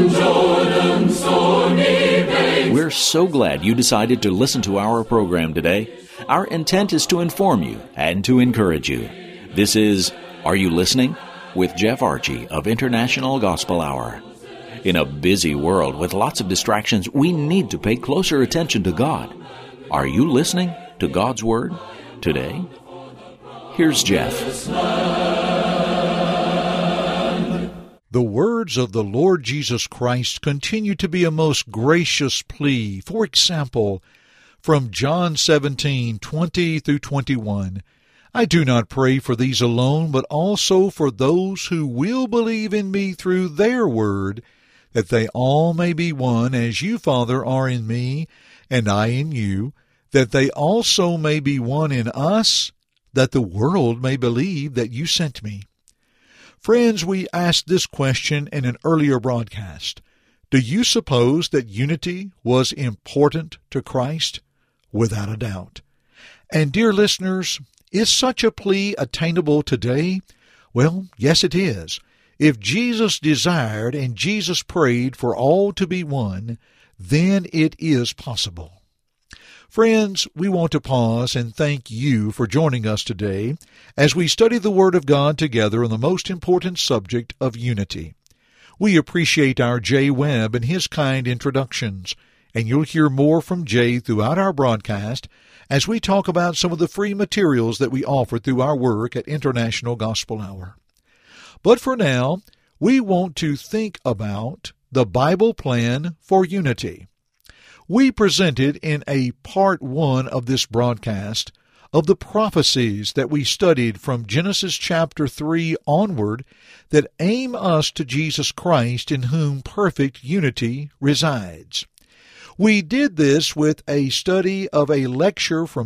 We're so glad you decided to listen to our program today. Our intent is to inform you and to encourage you. This is Are You Listening? With Jeff Archie of International Gospel Hour. In a busy world with lots of distractions, we need to pay closer attention to God. Are you listening to God's Word today? Here's Jeff. The words of the Lord Jesus Christ continue to be a most gracious plea. For example, from John 17:20 through 21, I do not pray for these alone, but also for those who will believe in me through their word, that they all may be one, as you, Father, are in me, and I in you, that they also may be one in us, that the world may believe that you sent me. Friends, we asked this question in an earlier broadcast. Do you suppose that unity was important to Christ? Without a doubt. And dear listeners, is such a plea attainable today? Well, yes it is. If Jesus desired and Jesus prayed for all to be one, then it is possible. Friends, we want to pause and thank you for joining us today as we study the Word of God together on the most important subject of unity. We appreciate our Jay Webb and his kind introductions, and you'll hear more from Jay throughout our broadcast as we talk about some of the free materials that we offer through our work at International Gospel Hour. But for now, we want to think about the Bible plan for unity. We presented in a part 1 of this broadcast of the prophecies that we studied from Genesis chapter 3 onward that aim us to Jesus Christ, in whom perfect unity resides. We did this with a study of a lecture from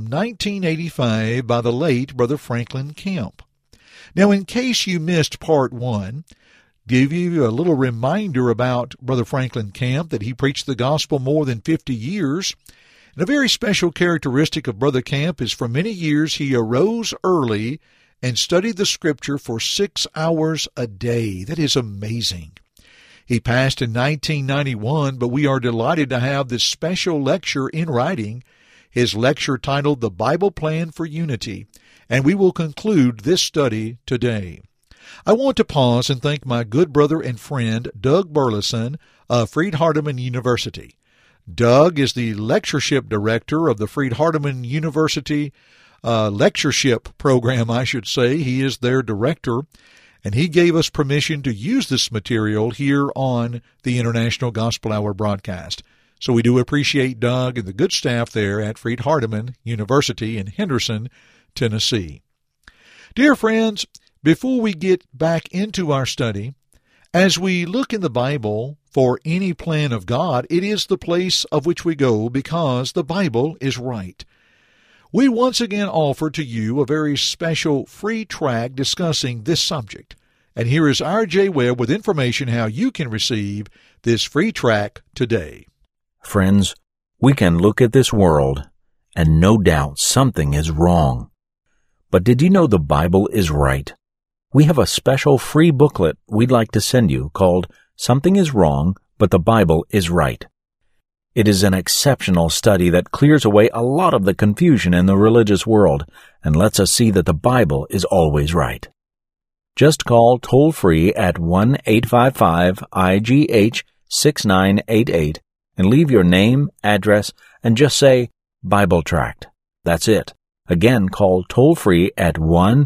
1985 by the late Brother Franklin Camp. Now, in case you missed part 1, give you a little reminder about Brother Franklin Camp, that he preached the gospel more than 50 years. And a very special characteristic of Brother Camp is for many years he arose early and studied the Scripture for 6 hours a day. That is amazing. He passed in 1991, but we are delighted to have this special lecture in writing, his lecture titled The Bible Plan for Unity, and we will conclude this study today. I want to pause and thank my good brother and friend, Doug Burleson of Freed-Hardeman University. Doug is the lectureship director of the Freed-Hardeman University lectureship program, I should say. He is their director, and he gave us permission to use this material here on the International Gospel Hour broadcast. So we do appreciate Doug and the good staff there at Freed-Hardeman University in Henderson, Tennessee. Dear friends, before we get back into our study, as we look in the Bible for any plan of God, it is the place of which we go because the Bible is right. We once again offer to you a very special free track discussing this subject. And here is our Jay Webb with information how you can receive this free track today. Friends, we can look at this world and no doubt something is wrong. But did you know the Bible is right? We have a special free booklet we'd like to send you called Something is Wrong, but the Bible is Right. It is an exceptional study that clears away a lot of the confusion in the religious world and lets us see that the Bible is always right. Just call toll-free at 1-855-IGH-6988 and leave your name, address, and just say Bible Tract. That's it. Again, call toll-free at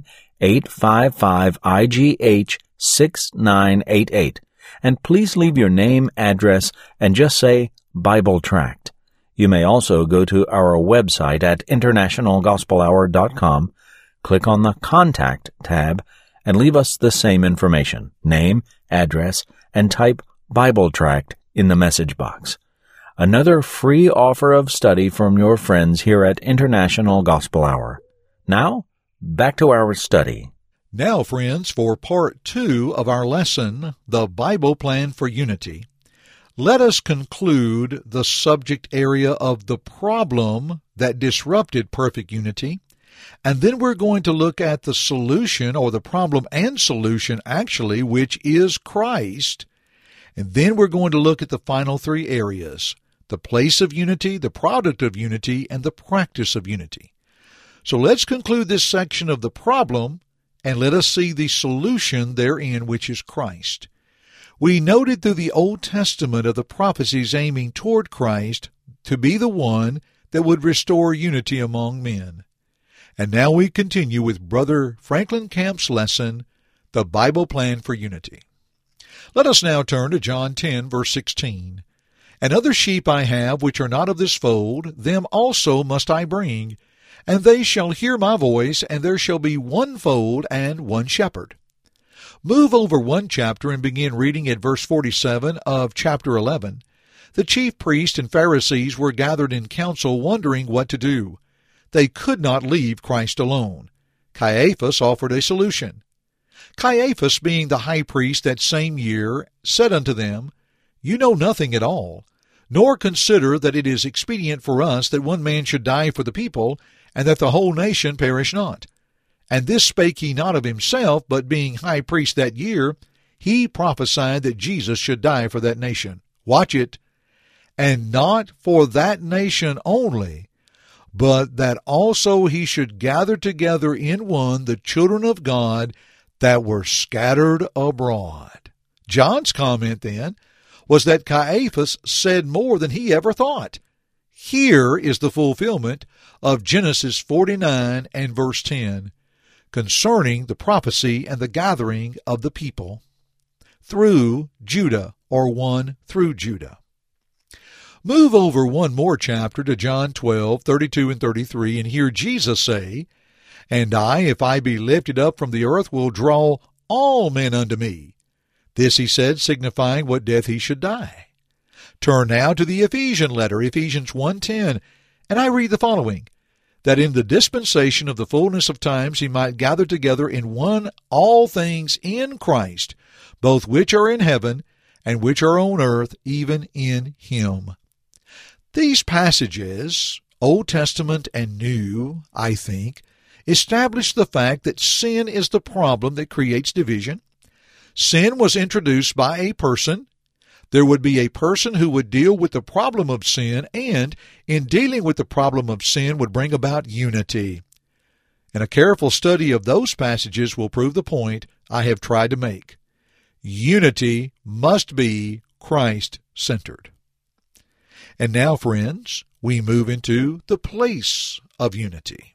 1-855-IGH-6988. And please leave your name, address, and just say Bible Tract. You may also go to our website at internationalgospelhour.com, click on the Contact tab, and leave us the same information, name, address, and type Bible Tract in the message box. Another free offer of study from your friends here at International Gospel Hour. Now, back to our study. Now, friends, for part 2 of our lesson, The Bible Plan for Unity, let us conclude the subject area of the problem that disrupted perfect unity, and then we're going to look at the solution, or the problem and solution, actually, which is Christ. And then we're going to look at the final three areas: the place of unity, the product of unity, and the practice of unity. So let's conclude this section of the problem, and let us see the solution therein, which is Christ. We noted through the Old Testament of the prophecies aiming toward Christ to be the one that would restore unity among men. And now we continue with Brother Franklin Camp's lesson, The Bible Plan for Unity. Let us now turn to John 10, verse 16. And other sheep I have which are not of this fold, them also must I bring, and they shall hear my voice, and there shall be one fold and one shepherd. Move over one chapter and begin reading at verse 47 of chapter 11. The chief priests and Pharisees were gathered in council wondering what to do. They could not leave Christ alone. Caiaphas offered a solution. Caiaphas, being the high priest that same year, said unto them, You know nothing at all, nor consider that it is expedient for us that one man should die for the people, and that the whole nation perish not. And this spake he not of himself, but being high priest that year, he prophesied that Jesus should die for that nation. Watch it. And not for that nation only, but that also he should gather together in one the children of God that were scattered abroad. John's comment then was that Caiaphas said more than he ever thought. Here is the fulfillment of Genesis 49 and verse 10 concerning the prophecy and the gathering of the people through Judah, or one through Judah. Move over one more chapter to John 12, 32 and 33, and hear Jesus say, And I, if I be lifted up from the earth, will draw all men unto me. This he said, signifying what death he should die. Turn now to the Ephesian letter, Ephesians 1:10, and I read the following, that in the dispensation of the fullness of times he might gather together in one all things in Christ, both which are in heaven and which are on earth, even in him. These passages, Old Testament and New, I think, establish the fact that sin is the problem that creates division. Sin was introduced by a person. There would be a person who would deal with the problem of sin, and in dealing with the problem of sin would bring about unity. And a careful study of those passages will prove the point I have tried to make. Unity must be Christ-centered. And now, friends, we move into the place of unity.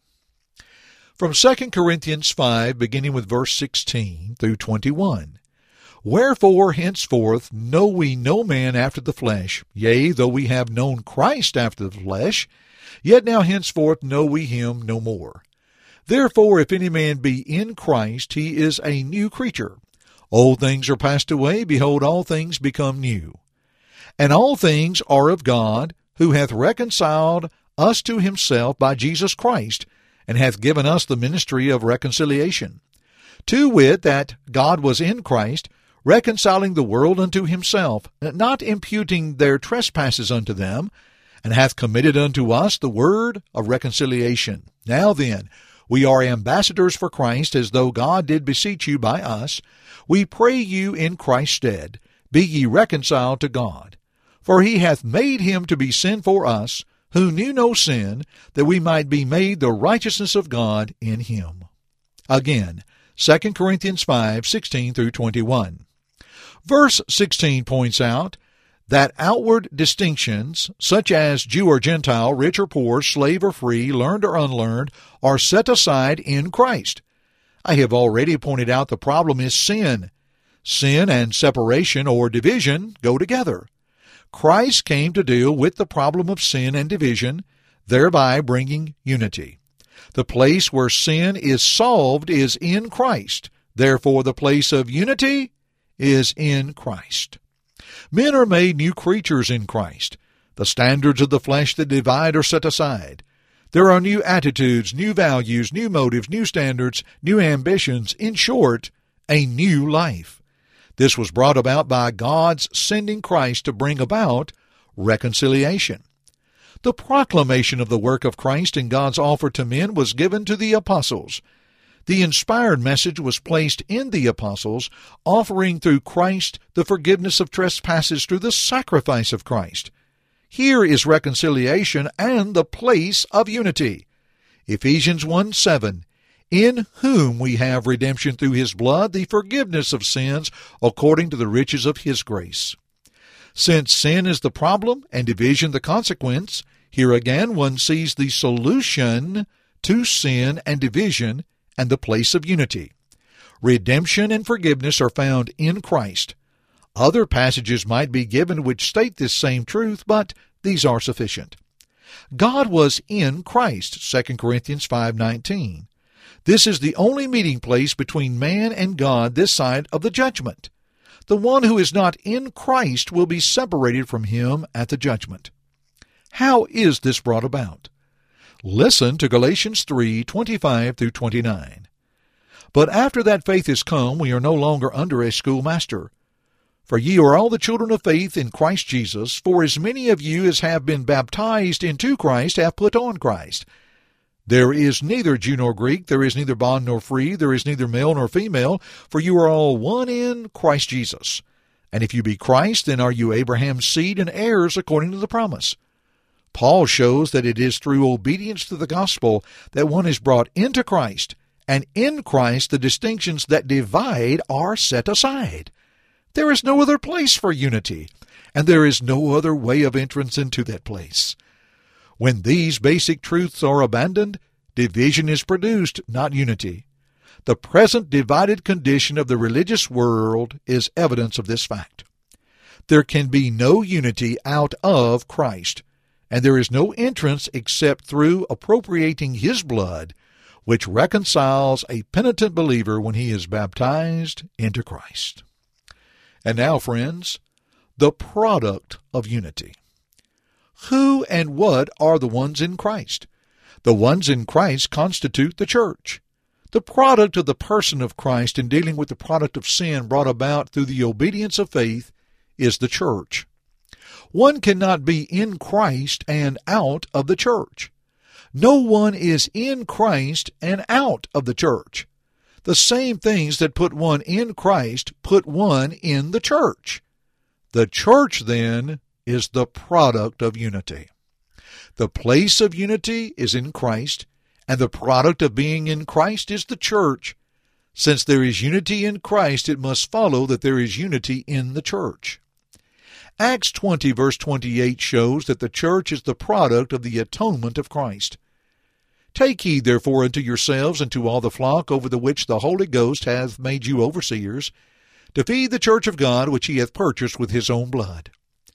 From 2 Corinthians 5, beginning with verse 16 through 21. Wherefore henceforth know we no man after the flesh. Yea, though we have known Christ after the flesh, yet now henceforth know we him no more. Therefore, if any man be in Christ, he is a new creature. Old things are passed away, behold, all things become new. And all things are of God, who hath reconciled us to himself by Jesus Christ, and hath given us the ministry of reconciliation. To wit, that God was in Christ, reconciling the world unto himself, not imputing their trespasses unto them, and hath committed unto us the word of reconciliation. Now then, we are ambassadors for Christ, as though God did beseech you by us. We pray you in Christ's stead, be ye reconciled to God. For he hath made him to be sin for us, who knew no sin, that we might be made the righteousness of God in him. Again, 2 Corinthians 5, 16 through 21. Verse 16 points out that outward distinctions, such as Jew or Gentile, rich or poor, slave or free, learned or unlearned, are set aside in Christ. I have already pointed out the problem is sin. Sin and separation or division go together. Christ came to deal with the problem of sin and division, thereby bringing unity. The place where sin is solved is in Christ. Therefore, the place of unity is in Christ. Men are made new creatures in Christ. The standards of the flesh that divide are set aside. There are new attitudes, new values, new motives, new standards, new ambitions. In short, a new life. This was brought about by God's sending Christ to bring about reconciliation. The proclamation of the work of Christ and God's offer to men was given to the apostles. The inspired message was placed in the apostles, offering through Christ the forgiveness of trespasses through the sacrifice of Christ. Here is reconciliation and the place of unity. Ephesians 1:7, in whom we have redemption through his blood, the forgiveness of sins according to the riches of his grace. Since sin is the problem and division the consequence, here again one sees the solution to sin and division and the place of unity. Redemption and forgiveness are found in Christ. Other passages might be given which state this same truth, but these are sufficient. God was in Christ, 2 Corinthians 5:19. This is the only meeting place between man and God this side of the judgment. The one who is not in Christ will be separated from him at the judgment. How is this brought about? Listen to Galatians 3:25 through 29. But after that faith is come, we are no longer under a schoolmaster. For ye are all the children of faith in Christ Jesus, for as many of you as have been baptized into Christ have put on Christ. There is neither Jew nor Greek, there is neither bond nor free, there is neither male nor female, for you are all one in Christ Jesus. And if you be Christ, then are you Abraham's seed and heirs according to the promise. Paul shows that it is through obedience to the gospel that one is brought into Christ, and in Christ the distinctions that divide are set aside. There is no other place for unity, and there is no other way of entrance into that place. When these basic truths are abandoned, division is produced, not unity. The present divided condition of the religious world is evidence of this fact. There can be no unity out of Christ, and there is no entrance except through appropriating his blood, which reconciles a penitent believer when he is baptized into Christ. And now, friends, the product of unity. Who and what are the ones in Christ? The ones in Christ constitute the church. The product of the person of Christ in dealing with the product of sin brought about through the obedience of faith is the church. One cannot be in Christ and out of the church. No one is in Christ and out of the church. The same things that put one in Christ put one in the church. The church, then, is the product of unity. The place of unity is in Christ, and the product of being in Christ is the church. Since there is unity in Christ, it must follow that there is unity in the church. Acts 20, verse 28 shows that the church is the product of the atonement of Christ. Take heed, therefore, unto yourselves and to all the flock over the which the Holy Ghost hath made you overseers, to feed the church of God which he hath purchased with his own blood.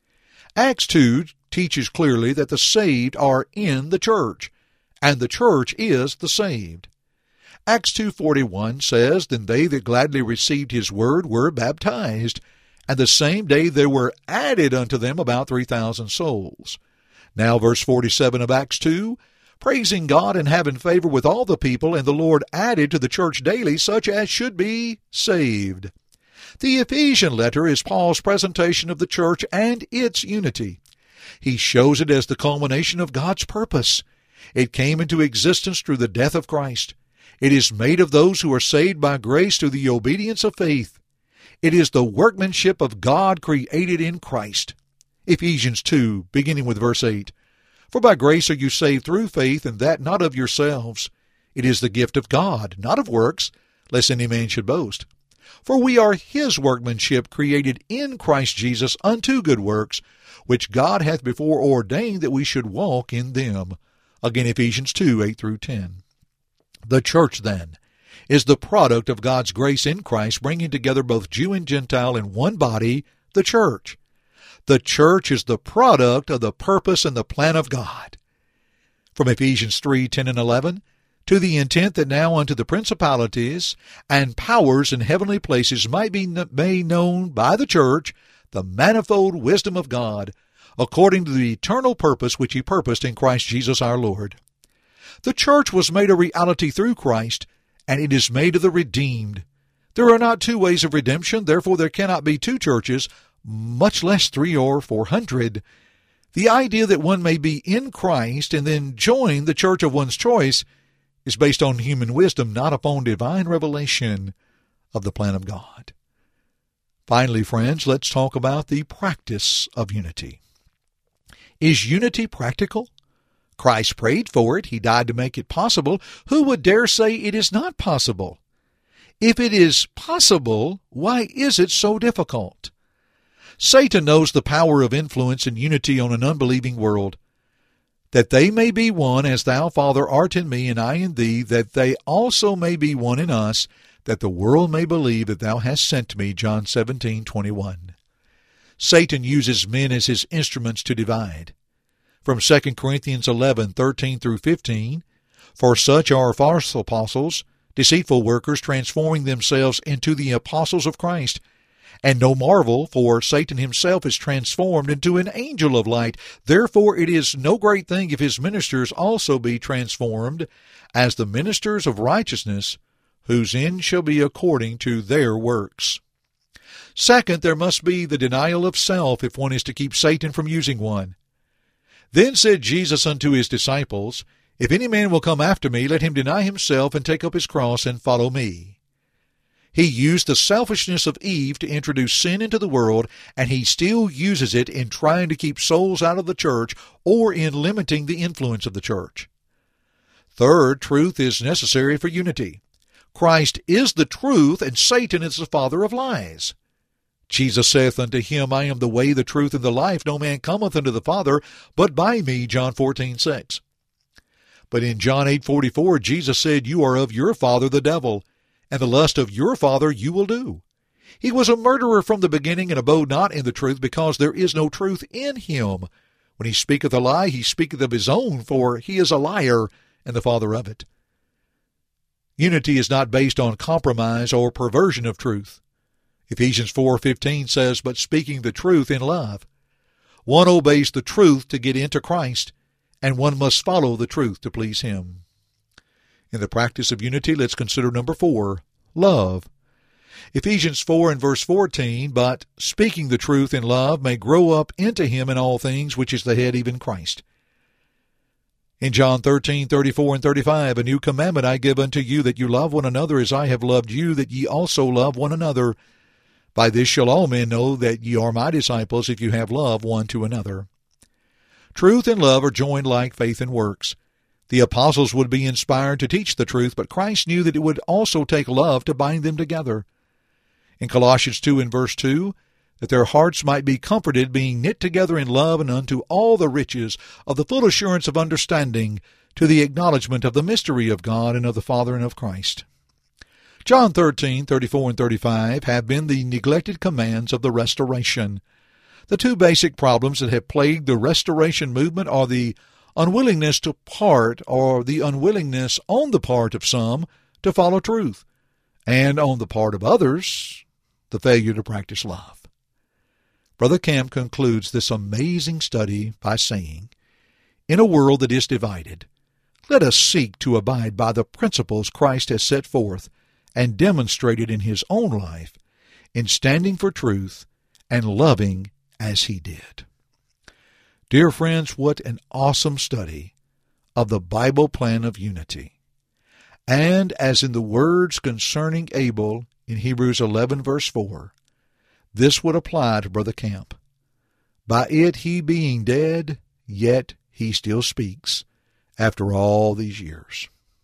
Acts 2 teaches clearly that the saved are in the church, and the church is the saved. Acts 2:41 says, Then they that gladly received his word were baptized, and the same day there were added unto them about 3,000 souls. Now verse 47 of Acts 2, Praising God and having favor with all the people, and the Lord added to the church daily such as should be saved. The Ephesian letter is Paul's presentation of the church and its unity. He shows it as the culmination of God's purpose. It came into existence through the death of Christ. It is made of those who are saved by grace through the obedience of faith. It is the workmanship of God created in Christ. Ephesians 2, beginning with verse 8. For by grace are you saved through faith, and that not of yourselves. It is the gift of God, not of works, lest any man should boast. For we are his workmanship, created in Christ Jesus unto good works, which God hath before ordained that we should walk in them. Again, Ephesians 2, 8 through 10. The church, then, is the product of God's grace in Christ, bringing together both Jew and Gentile in one body, the church. The church is the product of the purpose and the plan of God. From Ephesians 3, 10 and 11, to the intent that now unto the principalities and powers in heavenly places might be made known by the church the manifold wisdom of God, according to the eternal purpose which he purposed in Christ Jesus our Lord. The church was made a reality through Christ, and it is made of the redeemed. There are not two ways of redemption, therefore there cannot be two churches, much less 300 or 400. The idea that one may be in Christ and then join the church of one's choice is based on human wisdom, not upon divine revelation of the plan of God. Finally, friends, let's talk about the practice of unity. Is unity practical? Christ prayed for it. He died to make it possible. Who would dare say it is not possible? If it is possible, why is it so difficult? Satan knows the power of influence and unity on an unbelieving world. That they may be one as thou, Father, art in me, and I in thee, that they also may be one in us, that the world may believe that thou hast sent me. John 17:21. Satan uses men as his instruments to divide. From 2 Corinthians 11:13 through 15, for such are false apostles, deceitful workers, transforming themselves into the apostles of Christ. And no marvel, for Satan himself is transformed into an angel of light. Therefore it is no great thing if his ministers also be transformed as the ministers of righteousness, whose end shall be according to their works. Second, there must be the denial of self if one is to keep Satan from using one. Then said Jesus unto his disciples, If any man will come after me, let him deny himself and take up his cross and follow me. He used the selfishness of Eve to introduce sin into the world, and he still uses it in trying to keep souls out of the church or in limiting the influence of the church. Third, truth is necessary for unity. Christ is the truth, and Satan is the father of lies. Jesus saith unto him, I am the way, the truth, and the life. No man cometh unto the Father but by me. John 14:6. But in John 8:44, Jesus said, You are of your father the devil, and the lust of your father you will do. He was a murderer from the beginning, and abode not in the truth, because there is no truth in him. When he speaketh a lie, he speaketh of his own, for he is a liar, and the father of it. Unity is not based on compromise or perversion of truth. Ephesians 4:15 says, But speaking the truth in love. One obeys the truth to get into Christ, and one must follow the truth to please him. In the practice of unity, let's consider number 4, love. Ephesians 4 and verse 14, But speaking the truth in love may grow up into him in all things, which is the head, even Christ. In John 13:34 and 35, A new commandment I give unto you, that you love one another as I have loved you, that ye also love one another. By this shall all men know that ye are my disciples, if you have love one to another. Truth and love are joined like faith and works. The apostles would be inspired to teach the truth, but Christ knew that it would also take love to bind them together. In Colossians 2 and verse 2, that their hearts might be comforted, being knit together in love, and unto all the riches of the full assurance of understanding, to the acknowledgement of the mystery of God and of the Father and of Christ. John 13:34 and 35 have been the neglected commands of the Restoration. The two basic problems that have plagued the Restoration movement are the unwillingness to part, or the unwillingness on the part of some to follow truth, and on the part of others, the failure to practice love. Brother Camp concludes this amazing study by saying, In a world that is divided, let us seek to abide by the principles Christ has set forth and demonstrated in his own life, in standing for truth and loving as he did. Dear friends, what an awesome study of the Bible plan of unity. And as in the words concerning Abel in Hebrews 11 verse 4, this would apply to Brother Camp. By it he being dead, yet he still speaks after all these years.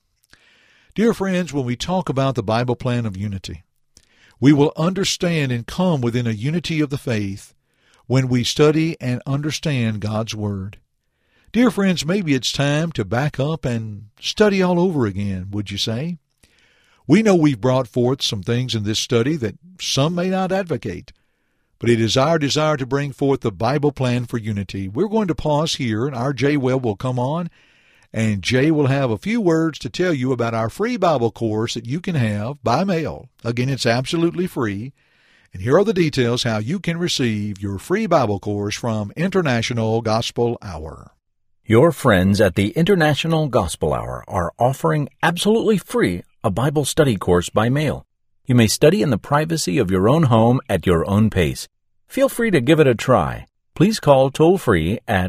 Dear friends, when we talk about the Bible plan of unity, we will understand and come within a unity of the faith when we study and understand God's Word. Dear friends, maybe it's time to back up and study all over again, would you say? We know we've brought forth some things in this study that some may not advocate, but it is our desire to bring forth the Bible plan for unity. We're going to pause here, and our Jay Webb will come on, and Jay will have a few words to tell you about our free Bible course that you can have by mail. Again, it's absolutely free. And here are the details how you can receive your free Bible course from International Gospel Hour. Your friends at the International Gospel Hour are offering absolutely free a Bible study course by mail. You may study in the privacy of your own home at your own pace. Feel free to give it a try. please call toll-free at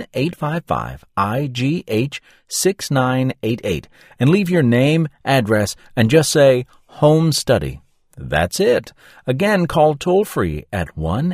1-855-IGH-6988 and leave your name, address, and just say Home Study. That's it. Again, call toll-free at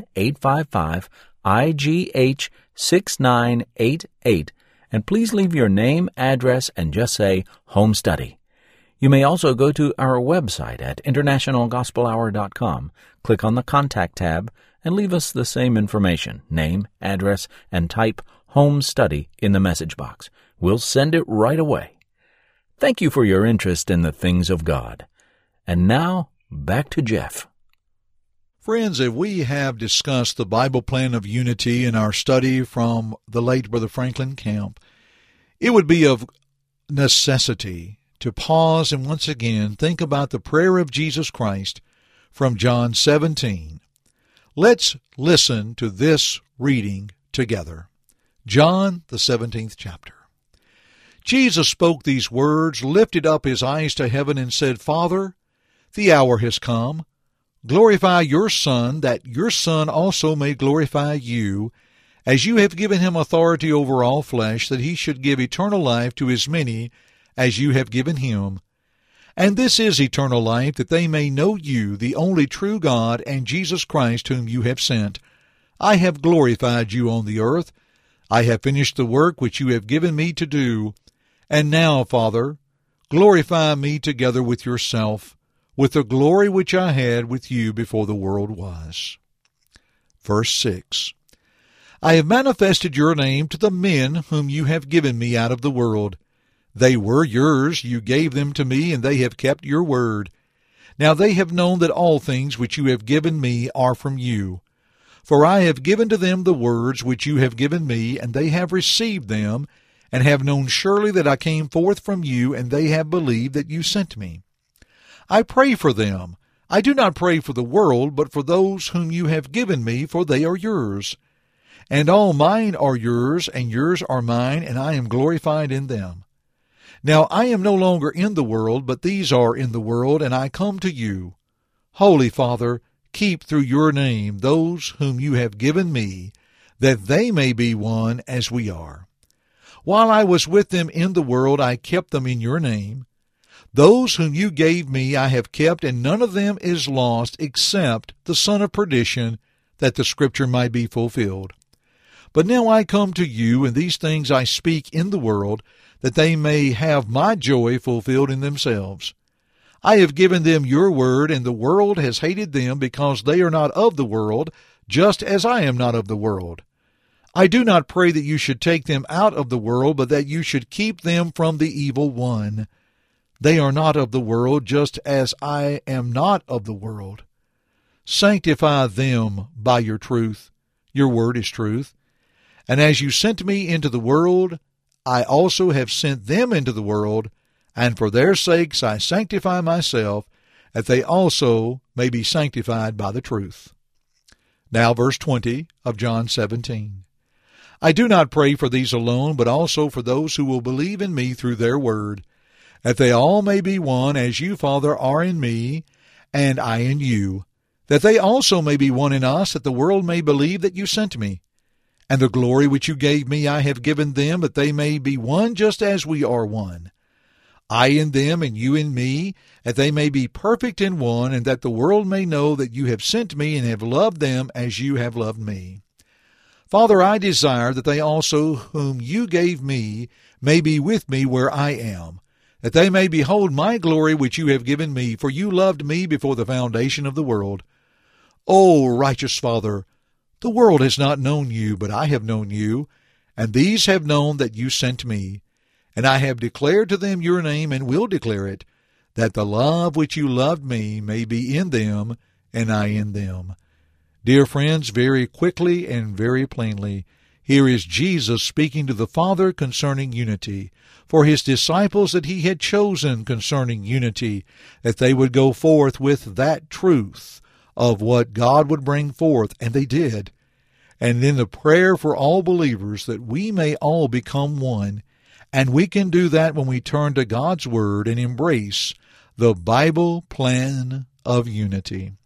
1-855-IGH-6988 and please leave your name, address, and just say Home Study. You may also go to our website at internationalgospelhour.com, click on the Contact tab, and leave us the same information, name, address, and type Home Study in the message box. We'll send it right away. Thank you for your interest in the things of God. And now, back to Jeff. Friends, if we have discussed the Bible plan of unity in our study from the late Brother Franklin Camp, it would be of necessity to pause and once again think about the prayer of Jesus Christ from John 17. Let's listen to this reading together. John, the 17th chapter. Jesus spoke these words, lifted up his eyes to heaven, and said, Father, the hour has come. Glorify your Son, that your Son also may glorify you, as you have given him authority over all flesh, that he should give eternal life to as many as you have given him. And this is eternal life, that they may know you, the only true God, and Jesus Christ, whom you have sent. I have glorified you on the earth. I have finished the work which you have given me to do. And now, Father, glorify me together with yourself, with the glory which I had with you before the world was. Verse 6. I have manifested your name to the men whom you have given me out of the world. They were yours, you gave them to me, and they have kept your word. Now they have known that all things which you have given me are from you. For I have given to them the words which you have given me, and they have received them, and have known surely that I came forth from you, and they have believed that you sent me. I pray for them. I do not pray for the world, but for those whom you have given me, for they are yours. And all mine are yours, and yours are mine, and I am glorified in them. Now I am no longer in the world, but these are in the world, and I come to you. Holy Father, keep through your name those whom you have given me, that they may be one as we are. While I was with them in the world, I kept them in your name. Those whom you gave me I have kept, and none of them is lost except the son of perdition, that the Scripture might be fulfilled. But now I come to you, and these things I speak in the world, that they may have my joy fulfilled in themselves. I have given them your word, and the world has hated them, because they are not of the world, just as I am not of the world. I do not pray that you should take them out of the world, but that you should keep them from the evil one. They are not of the world, just as I am not of the world. Sanctify them by your truth. Your word is truth. And as you sent me into the world, I also have sent them into the world, and for their sakes I sanctify myself, that they also may be sanctified by the truth. Now verse 20 of John 17. I do not pray for these alone, but also for those who will believe in me through their word, that they all may be one, as you, Father, are in me, and I in you, that they also may be one in us, that the world may believe that you sent me. And the glory which you gave me I have given them, that they may be one just as we are one. I in them, and you in me, that they may be perfect in one, and that the world may know that you have sent me and have loved them as you have loved me. Father, I desire that they also whom you gave me may be with me where I am, that they may behold my glory which you have given me, for you loved me before the foundation of the world. O righteous Father, the world has not known you, but I have known you, and these have known that you sent me. And I have declared to them your name, and will declare it, that the love which you loved me may be in them, and I in them. Dear friends, very quickly and very plainly, here is Jesus speaking to the Father concerning unity, for his disciples that he had chosen concerning unity, that they would go forth with that truth of what God would bring forth, and they did. And in the prayer for all believers that we may all become one, and we can do that when we turn to God's Word and embrace the Bible plan of unity.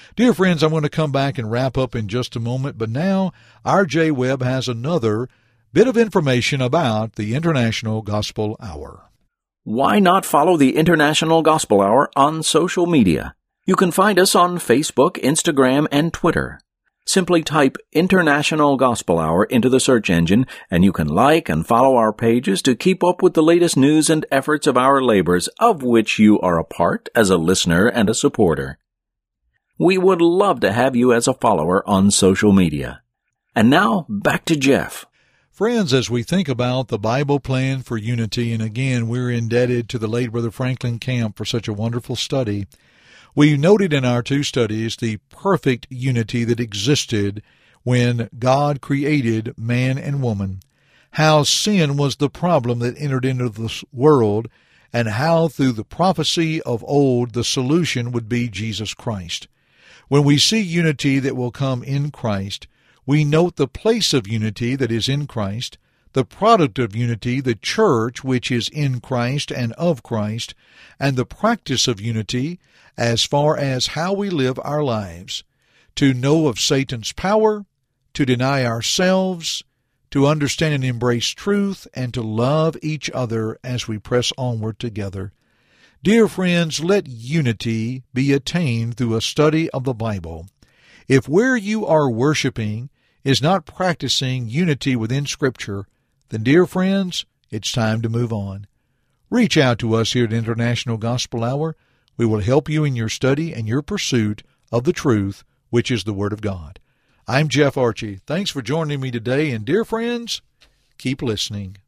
Dear friends, I'm going to come back and wrap up in just a moment, but now R.J. Webb has another bit of information about the International Gospel Hour. Why not follow the International Gospel Hour on social media? You can find us on Facebook, Instagram, and Twitter. Simply type International Gospel Hour into the search engine, and you can like and follow our pages to keep up with the latest news and efforts of our labors, of which you are a part as a listener and a supporter. We would love to have you as a follower on social media. And now, back to Jeff. Friends, as we think about the Bible plan for unity, and again, we're indebted to the late Brother Franklin Camp for such a wonderful study, we noted in our two studies the perfect unity that existed when God created man and woman, how sin was the problem that entered into this world, and how through the prophecy of old the solution would be Jesus Christ. When we see unity that will come in Christ, we note the place of unity that is in Christ, the product of unity, the church which is in Christ and of Christ, and the practice of unity as far as how we live our lives, to know of Satan's power, to deny ourselves, to understand and embrace truth, and to love each other as we press onward together. Dear friends, let unity be attained through a study of the Bible. If where you are worshiping is not practicing unity within Scripture, then, dear friends, it's time to move on. Reach out to us here at International Gospel Hour. We will help you in your study and your pursuit of the truth, which is the Word of God. I'm Jeff Archie. Thanks for joining me today, and dear friends, keep listening.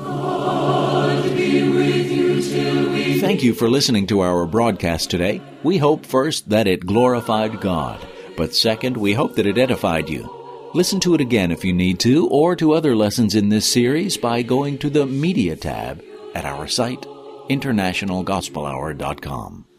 God be with you till we... Thank you for listening to our broadcast today. We hope first that it glorified God, but second, we hope that it edified you. Listen to it again if you need to, or to other lessons in this series by going to the Media tab at our site, internationalgospelhour.com.